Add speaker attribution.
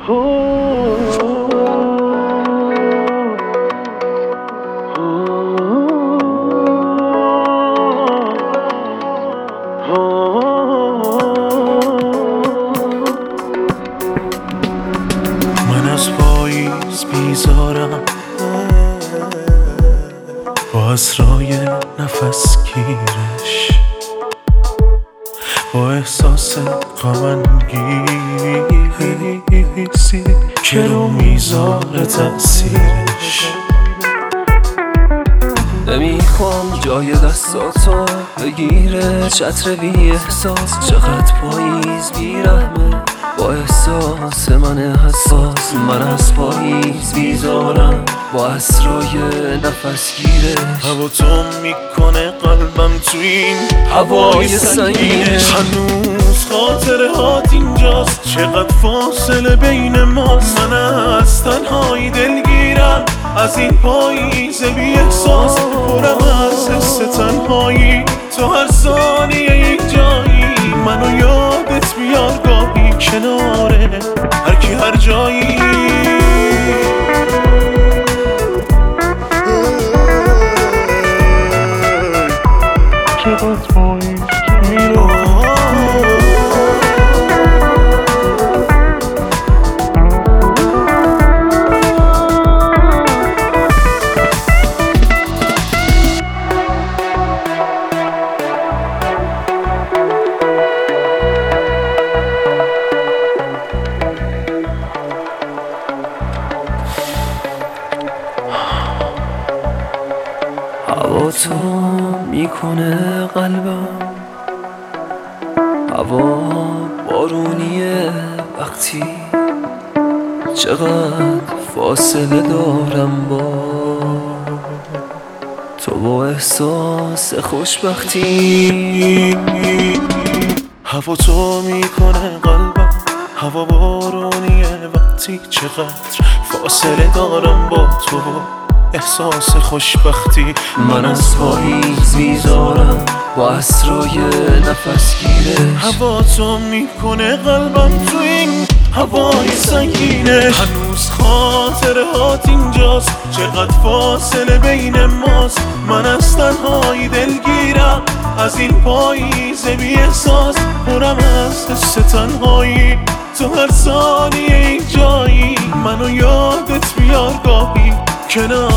Speaker 1: من از پاییز بیزارم، با اسرای نفس گیرش، با احساس غم‌انگیزی که رو میذاره تأثیرش.
Speaker 2: نمیخوام جای دستاتو بگیره چتر بی احساس، چقدر پاییز بیرحمه با احساس من حساس. من از پاییز بیزارم، با اسرای نفس گیرش،
Speaker 1: هوا تو میکنه قلبم تو این هوای سنگینش. هنوز خاطره هات اینجاست، چقدر فاصله بین ماست. من از تنهایی دلگیرم، از این پاییز بی احساس، پرم از حس تنهایی. تو هر ثانیه یک جایی، منو یادت بیار گاهی، کناره هر کی هر جایی. چقدر پاییز میرم،
Speaker 2: هوا تو میکنه قلبم، هوا بارونیه وقتی، چقدر فاصله دارم با تو، با احساس خوشبختی.
Speaker 1: هوا تو میکنه قلبم، هوا بارونیه وقتی، چقدر فاصله دارم با تو، احساس خوشبختی.
Speaker 2: من از پاییز بیزارم، با اسرای نفس گیرش،
Speaker 1: هوا تو میکنه قلبم تو این هوای سنگینش. هنوز خاطره هات اینجاست، چقدر فاصله بین ماست. من از تنهایی دلگیرم، از این پاییز بی احساس، پرم از حس تنهایی. تو هر ثانیه یک جایی، منو یادت بیار گاهی، کنار